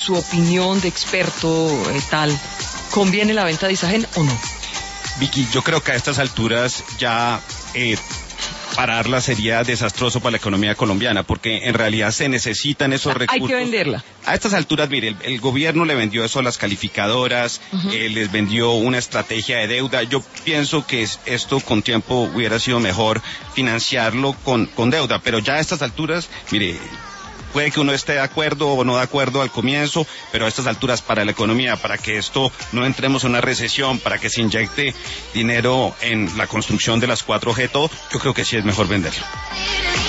su opinión de experto tal, ¿conviene la venta de Isagen o no? Vicky, yo creo que a estas alturas ya pararla sería desastroso para la economía colombiana, porque en realidad se necesitan esos recursos. Hay que venderla. A estas alturas, mire, el gobierno le vendió eso a las calificadoras, les vendió una estrategia de deuda. Yo pienso que esto con tiempo hubiera sido mejor financiarlo con deuda, pero ya a estas alturas, mire, puede que uno esté de acuerdo o no de acuerdo al comienzo, pero a estas alturas para la economía, para que esto no entremos en una recesión, para que se inyecte dinero en la construcción de las 4G, todo, yo creo que sí es mejor venderlo.